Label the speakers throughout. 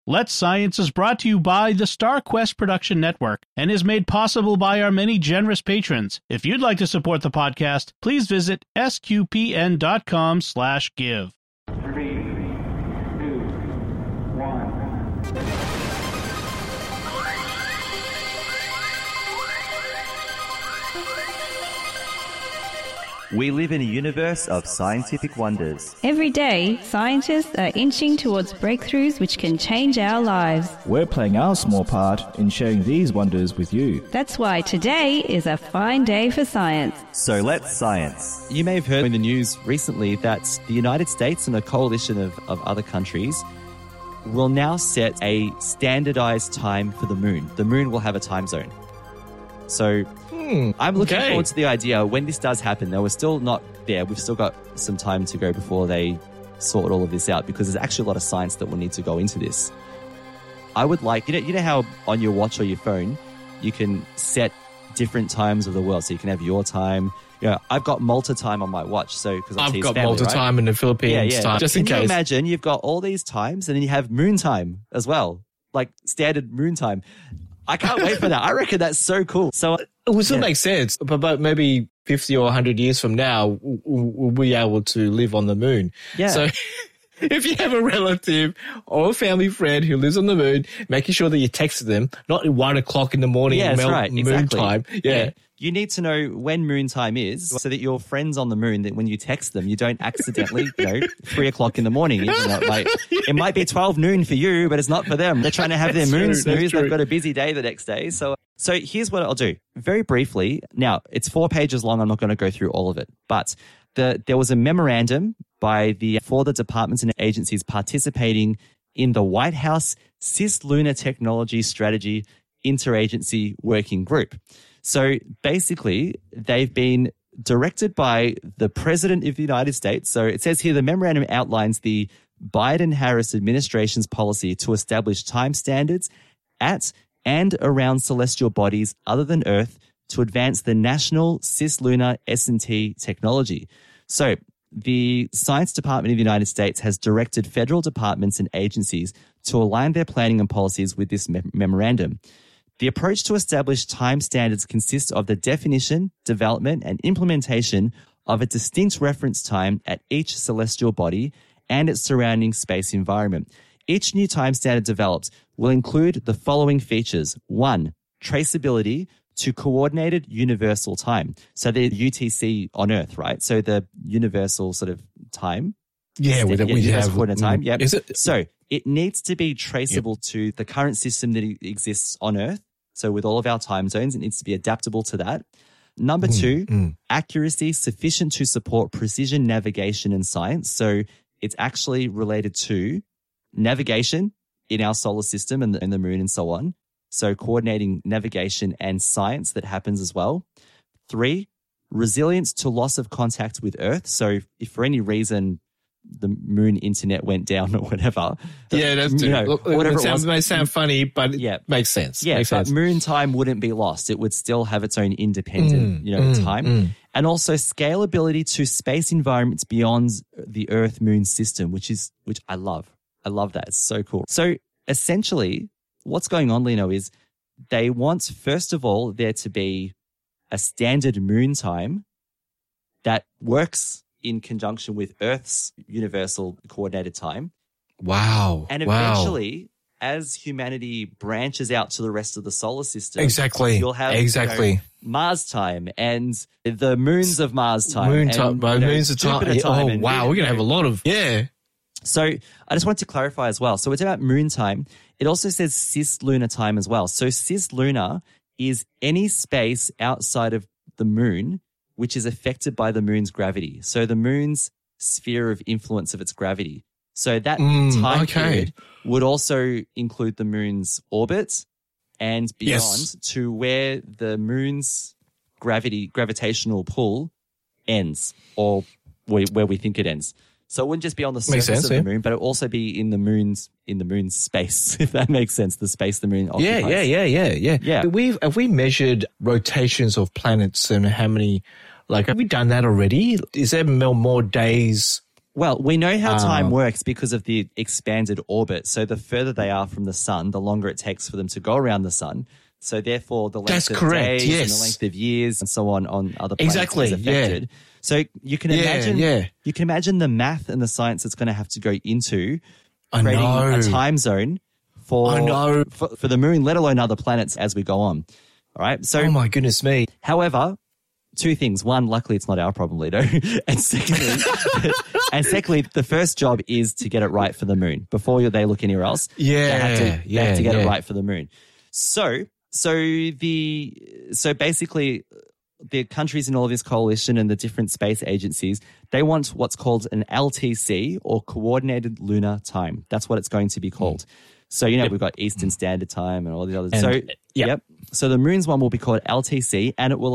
Speaker 1: Let's Science is brought to you by the StarQuest Production Network and is made possible by our many generous patrons. If you'd like to support the podcast, please visit sqpn.com/give.
Speaker 2: 3, 2, 1.
Speaker 3: We live in a universe of scientific wonders.
Speaker 4: Every day, scientists are inching towards breakthroughs which can change our lives.
Speaker 5: We're playing our small part in sharing these wonders with you.
Speaker 4: That's why today is a fine day for science.
Speaker 3: So let's science.
Speaker 6: You may have heard in the news recently that the United States and a coalition of other countries will now set a standardized time for the moon. The moon will have a time zone. So I'm looking forward to the idea when this does happen. Though we're still not there. We've still got some time to go before they sort all of this out, because there's actually a lot of science that will need to go into this. I would like, you know how on your watch or your phone you can set different times of the world, so you can have your time. You know, I've got Malta time on my watch, so because
Speaker 7: I've got Malta time in the Philippines time, just in case.
Speaker 6: Can you imagine you've got all these times and then you have moon time as well, like standard moon time. I can't wait for that. I reckon that's so cool. So
Speaker 7: it would still make sense, but maybe 50 or 100 years from now, we'll be able to live on the moon.
Speaker 6: Yeah.
Speaker 7: So if you have a relative or a family friend who lives on the moon, making sure that you text them, not at 1 o'clock in the morning, moon time. Yeah.
Speaker 6: You need to know when moon time is so that your friends on the moon, that when you text them, you don't accidentally, 3 o'clock in the morning. It might be 12 noon for you, but it's not for them. They're trying to have their moon snooze. They've got a busy day the next day. So here's what I'll do very briefly. Now, it's 4 pages long. I'm not going to go through all of it, but there was a memorandum for the departments and agencies participating in the White House Cislunar Technology Strategy Interagency Working Group. So basically, they've been directed by the President of the United States. So it says here the memorandum outlines the Biden-Harris administration's policy to establish time standards at and around celestial bodies other than Earth to advance the national cislunar S&T technology. So the Science Department of the United States has directed federal departments and agencies to align their planning and policies with this memorandum. The approach to establish time standards consists of the definition, development, and implementation of a distinct reference time at each celestial body and its surrounding space environment. Each new time standard developed will include the following features. 1, traceability to coordinated universal time. So the UTC on Earth, right? So the universal sort of time.
Speaker 7: Yeah, we have
Speaker 6: coordinate time. Yep.
Speaker 7: Is it?
Speaker 6: So it needs to be traceable to the current system that exists on Earth. So with all of our time zones, it needs to be adaptable to that. Number 2, accuracy sufficient to support precision navigation and science. So it's actually related to navigation in our solar system and the moon and so on. So coordinating navigation and science that happens as well. 3, resilience to loss of contact with Earth. So if for any reason the moon internet went down or whatever.
Speaker 7: Yeah, that's true.
Speaker 6: Whatever
Speaker 7: it may sound funny, but it makes sense.
Speaker 6: Yeah, but moon time wouldn't be lost. It would still have its own independent, time. And also scalability to space environments beyond the Earth-Moon system, which I love. I love that. It's so cool. So essentially, what's going on, Lino, is they want, first of all, there to be a standard moon time that works in conjunction with Earth's universal coordinated time.
Speaker 7: Wow.
Speaker 6: And eventually, as humanity branches out to the rest of the solar system, you'll have Mars time and the moons of Mars time.
Speaker 7: Moons of time. Oh, wow. We're going to have a lot of,
Speaker 6: So I just wanted to clarify as well. So it's about moon time. It also says cislunar time as well. So cislunar is any space outside of the moon which is affected by the moon's gravity. So the moon's sphere of influence of its gravity. So that time period would also include the moon's orbit and beyond to where the moon's gravitational pull ends, or where we think it ends. So it wouldn't just be on the surface of the moon, but it would also be in the moon's space, if that makes sense, the space the moon occupies.
Speaker 7: Yeah. Have we measured rotations of planets and how many, have we done that already? Is there more days
Speaker 6: Well, we know how time works because of the expanded orbit. So the further they are from the sun, the longer it takes for them to go around the sun. So therefore, the length of days and the length of years and so on other planets is affected.
Speaker 7: Yeah.
Speaker 6: So you can imagine, you can imagine the math and the science that's going to have to go into creating a time zone for the moon, let alone other planets as we go on. All right. So,
Speaker 7: oh my goodness me.
Speaker 6: However, two things. One, luckily it's not our problem, Lido. And secondly, the first job is to get it right for the moon before they look anywhere else. They have to get it right for the moon. So basically the countries in all of this coalition and the different space agencies, they want what's called an LTC, or Coordinated Lunar Time. That's what it's going to be called. So, we've got Eastern Standard Time and all the others. So the moon's one will be called LTC, and it will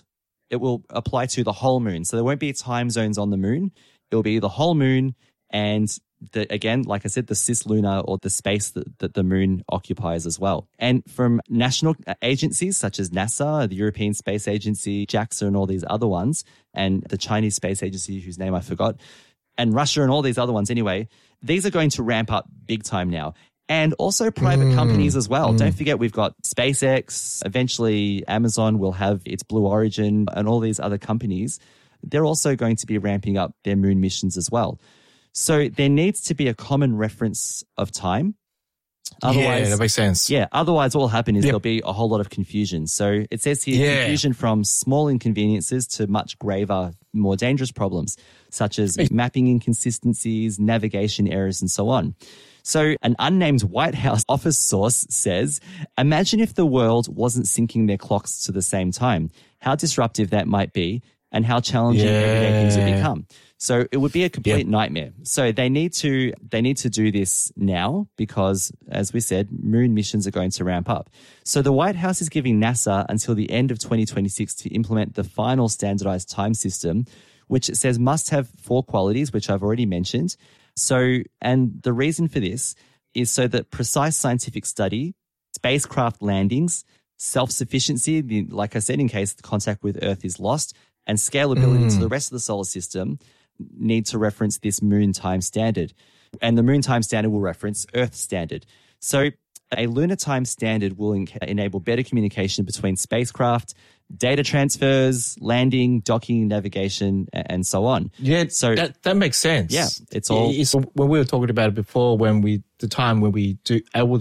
Speaker 6: apply to the whole moon. So there won't be time zones on the moon. It will be the whole moon, and again, like I said, the cislunar, or the space that the moon occupies as well. And from national agencies such as NASA, the European Space Agency, JAXA, and all these other ones, and the Chinese Space Agency, whose name I forgot, and Russia and all these other ones anyway, these are going to ramp up big time now. And also private companies as well. Don't forget, we've got SpaceX, eventually Amazon will have its Blue Origin, and all these other companies. They're also going to be ramping up their moon missions as well. So there needs to be a common reference of time. Otherwise,
Speaker 7: that makes sense.
Speaker 6: Yeah, otherwise what will happen is there'll be a whole lot of confusion. So it says here, confusion from small inconveniences to much graver, more dangerous problems, such as mapping inconsistencies, navigation errors, and so on. So an unnamed White House office source says, imagine if the world wasn't syncing their clocks to the same time, how disruptive that might be and how challenging everyday things would become. So it would be a complete nightmare. So they need to do this now because, as we said, moon missions are going to ramp up. So the White House is giving NASA until the end of 2026 to implement the final standardized time system, which it says must have 4 qualities, which I've already mentioned. So, and the reason for this is so that precise scientific study, spacecraft landings, self-sufficiency, like I said, in case the contact with Earth is lost, and scalability to the rest of the solar system need to reference this moon time standard. And the moon time standard will reference Earth standard. So a lunar time standard will enable better communication between spacecraft, data transfers, landing, docking, navigation, and so on.
Speaker 7: Yeah, so that makes sense.
Speaker 6: Yeah, it's all.
Speaker 7: When we were talking about it before, when we do able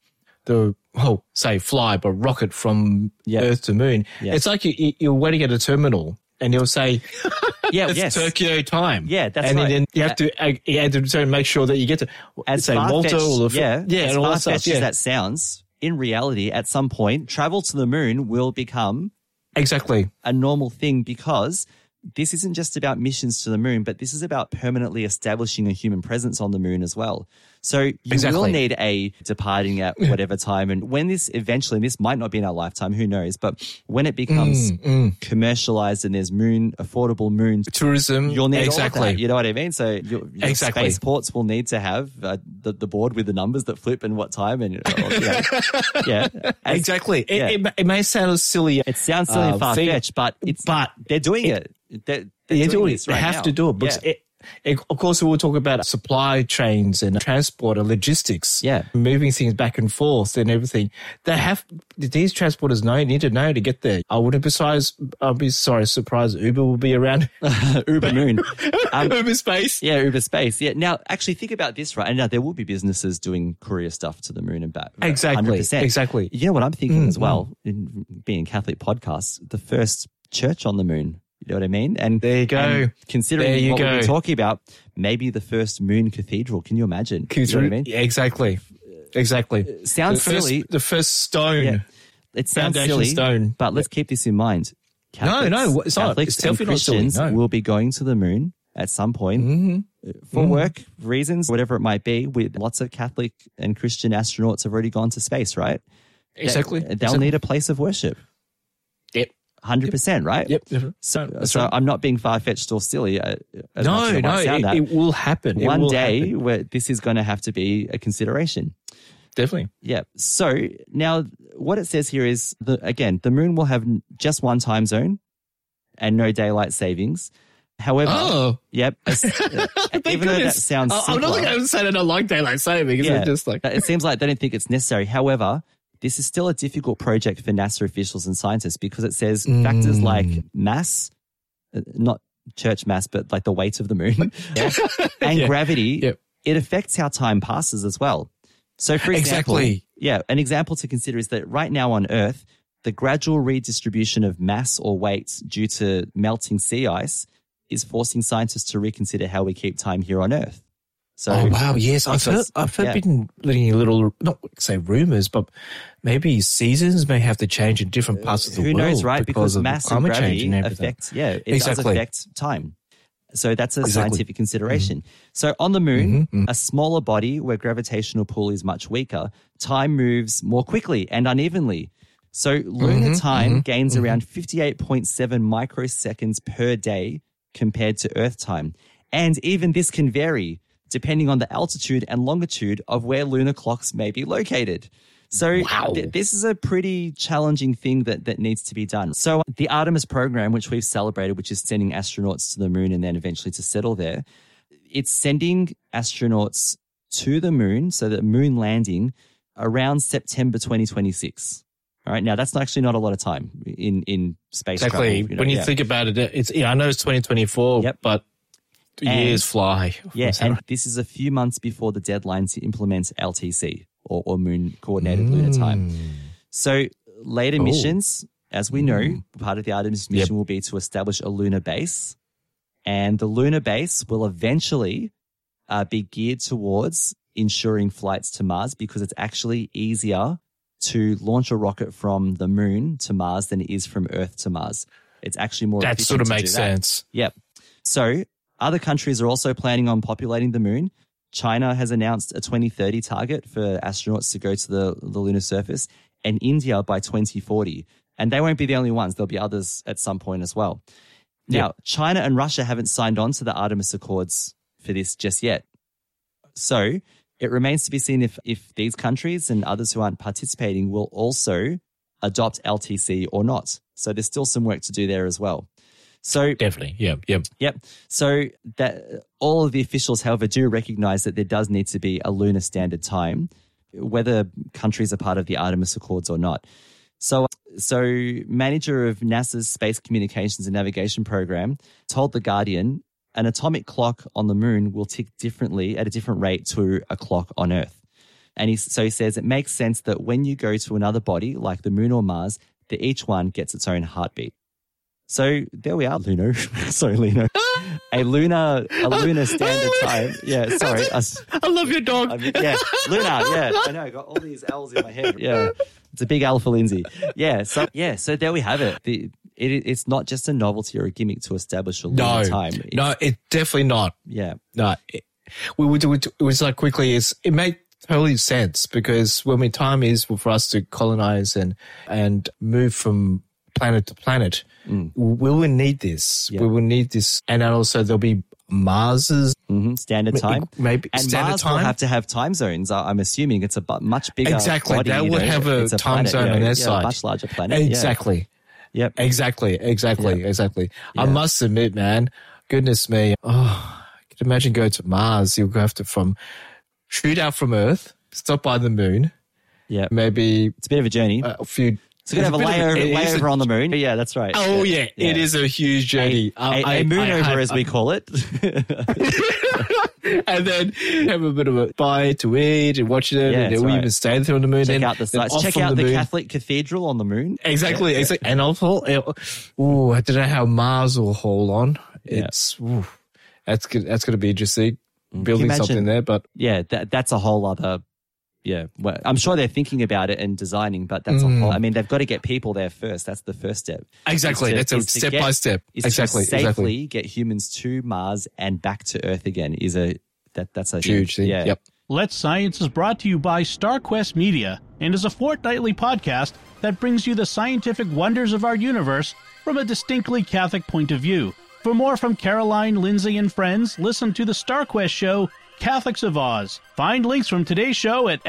Speaker 7: to fly but rocket from Earth to moon, it's like you're waiting at a terminal and you'll say, it's Tokyo time.
Speaker 6: Yeah, that's
Speaker 7: and
Speaker 6: right.
Speaker 7: And then you have to make sure that you get to say Malta or
Speaker 6: as far-fetched as that sounds. In reality, at some point, travel to the moon will become a normal thing, because this isn't just about missions to the moon, but this is about permanently establishing a human presence on the moon as well. So you will need a departing at whatever time. And when this eventually, this might not be in our lifetime, who knows, but when it becomes commercialized and there's affordable moon
Speaker 7: tourism,
Speaker 6: you'll need all of that. You know what I mean? So your spaceports will need to have the board with the numbers that flip and what time. And
Speaker 7: exactly. It may sound silly.
Speaker 6: It sounds silly and far-fetched, but they're doing it. They're doing this right now.
Speaker 7: They have to do it. Because of course, we'll talk about supply chains and transport and logistics.
Speaker 6: Yeah.
Speaker 7: Moving things back and forth and everything. These transporters need to know to get there. I'll be surprised Uber will be around.
Speaker 6: Uber Moon.
Speaker 7: Uber Space.
Speaker 6: Yeah, Uber Space. Yeah. Now, actually think about this, right? And now there will be businesses doing courier stuff to the moon and back.
Speaker 7: Exactly.
Speaker 6: 100%.
Speaker 7: Exactly.
Speaker 6: You know what I'm thinking as well, in being Catholic podcasts, the first church on the moon. You know what I mean? And
Speaker 7: there you go.
Speaker 6: And considering what we're talking about, maybe the first moon cathedral. Can you imagine? You know what I mean?
Speaker 7: Yeah, exactly.
Speaker 6: Sounds silly.
Speaker 7: The first stone.
Speaker 6: Yeah. It sounds silly,
Speaker 7: stone.
Speaker 6: But let's keep this in mind.
Speaker 7: Catholics,
Speaker 6: it's not. It's and Christians will be going to the moon at some point for work reasons, whatever it might be. With lots of Catholic and Christian astronauts have already gone to space, right?
Speaker 7: Exactly.
Speaker 6: They'll need a place of worship.
Speaker 7: Yep.
Speaker 6: 100%, right?
Speaker 7: Yep.
Speaker 6: So I'm not being far-fetched or silly.
Speaker 7: It will happen.
Speaker 6: One day where this is going to have to be a consideration.
Speaker 7: Definitely.
Speaker 6: Yeah. So now what it says here is, the moon will have just one time zone and no daylight savings. However, yep. Even though that sounds simpler,
Speaker 7: I'm not going to say I don't like daylight saving. It's just like
Speaker 6: it seems like they don't think it's necessary. However, this is still a difficult project for NASA officials and scientists because it says factors like mass, not church mass, but like the weight of the moon and gravity. Yep. It affects how time passes as well. So, for example, an example to consider is that right now on Earth, the gradual redistribution of mass or weight due to melting sea ice is forcing scientists to reconsider how we keep time here on Earth. So,
Speaker 7: yes, I've been letting a little, not say rumors, but maybe seasons may have to change in different parts of the world.
Speaker 6: Who knows, right? Because mass and gravity
Speaker 7: does
Speaker 6: affect time. So that's a scientific consideration. So on the moon, a smaller body where gravitational pull is much weaker, time moves more quickly and unevenly. So lunar time gains around 58.7 microseconds per day compared to Earth time. And even this can vary depending on the altitude and longitude of where lunar clocks may be located. So this is a pretty challenging thing that needs to be done. So the Artemis program, which we've celebrated, which is sending astronauts to the moon and then eventually to settle there, it's sending astronauts to the moon, so the moon landing, around September 2026. All right. Now, that's actually not a lot of time in space travel.
Speaker 7: When you think about it, I know it's 2024, but years fly.
Speaker 6: Yeah, and this is a few months before the deadline to implement LTC, or Moon Coordinated Lunar Time. So later missions, as we know, part of the Artemis mission will be to establish a lunar base, and the lunar base will eventually be geared towards ensuring flights to Mars because it's actually easier to launch a rocket from the moon to Mars than it is from Earth to Mars. It's actually more efficient.
Speaker 7: That sort of makes sense.
Speaker 6: Yep. So other countries are also planning on populating the moon. China has announced a 2030 target for astronauts to go to the lunar surface, and India by 2040. And they won't be the only ones. There'll be others at some point as well. Now, China and Russia haven't signed on to the Artemis Accords for this just yet. So it remains to be seen if these countries and others who aren't participating will also adopt LTC or not. So there's still some work to do there as well. So
Speaker 7: definitely, yep.
Speaker 6: So that all of the officials, however, do recognize that there does need to be a lunar standard time, whether countries are part of the Artemis Accords or not. So manager of NASA's Space Communications and Navigation Program told The Guardian, an atomic clock on the moon will tick differently at a different rate to a clock on Earth. And he says it makes sense that when you go to another body like the moon or Mars, that each one gets its own heartbeat. So there we are, Luno. Sorry, Lino. A lunar standard time. Yeah, sorry.
Speaker 7: I love your dog.
Speaker 6: Lunar. Yeah, I know. I got all these L's in my head. Yeah, it's a big L for Lindsay. Yeah, so so there we have it. It's not just a novelty or a gimmick to establish a lunar time.
Speaker 7: No, it's definitely not.
Speaker 6: Yeah.
Speaker 7: No, it was like quickly. It made totally sense because when time is for us to colonize and move from planet to planet, we will need this. Yeah. We will need this. And also there'll be Mars's
Speaker 6: standard time.
Speaker 7: Maybe
Speaker 6: and
Speaker 7: standard
Speaker 6: Mars
Speaker 7: time
Speaker 6: will have to have time zones. I'm assuming it's a much bigger
Speaker 7: Exactly.
Speaker 6: body,
Speaker 7: They would have a time zone on their side.
Speaker 6: A much larger planet.
Speaker 7: Exactly.
Speaker 6: Yep.
Speaker 7: Exactly.
Speaker 6: Yeah.
Speaker 7: I must admit, man, goodness me. I can imagine going to Mars. You'll have to shoot out from Earth, stop by the moon.
Speaker 6: Yeah.
Speaker 7: Maybe
Speaker 6: it's a bit of a journey. So you're going to have a layover on the moon. Yeah, that's right.
Speaker 7: Oh, yeah. It is a huge journey.
Speaker 6: A moonover, as we call it.
Speaker 7: And then have a bit of a bite to eat and watch it. And we even stay there on the moon.
Speaker 6: Check out the sites. Check out the Catholic Cathedral on the moon.
Speaker 7: Exactly. And also, I don't know how Mars will hold on. It's that's going to be interesting. Building something there, but
Speaker 6: that's a whole other. Yeah, well, I'm sure they're thinking about it and designing, but that's a whole. I mean, they've got to get people there first. That's the first step.
Speaker 7: Exactly, that's a step by step.
Speaker 6: Exactly, safely get humans to Mars and back to Earth again. That's a
Speaker 7: huge thing.
Speaker 6: Yeah.
Speaker 7: Yep.
Speaker 1: Let's Science is brought to you by StarQuest Media and is a fortnightly podcast that brings you the scientific wonders of our universe from a distinctly Catholic point of view. For more from Caroline, Lindsay, and friends, listen to the StarQuest show, Catholics of Oz. Find links from today's show at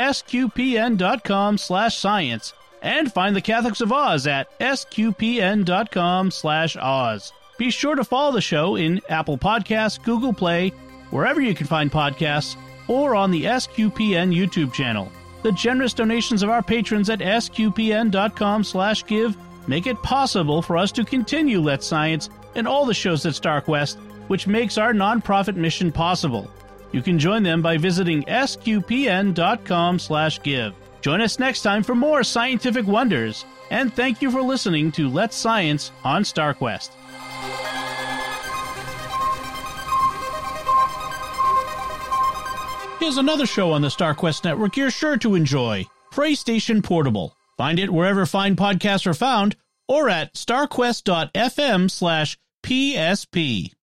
Speaker 1: sqpn.com/science and find the Catholics of Oz at sqpn.com/Oz. Be sure to follow the show in Apple Podcasts, Google Play, wherever you can find podcasts, or on the SQPN YouTube channel. The generous donations of our patrons at sqpn.com/give make it possible for us to continue Let's Science and all the shows at StarQuest, which makes our nonprofit mission possible. You can join them by visiting sqpn.com/give. Join us next time for more scientific wonders, and thank you for listening to Let's Science on StarQuest. Here's another show on the StarQuest Network you're sure to enjoy, PlayStation Portable. Find it wherever fine podcasts are found, or at starquest.fm/PSP.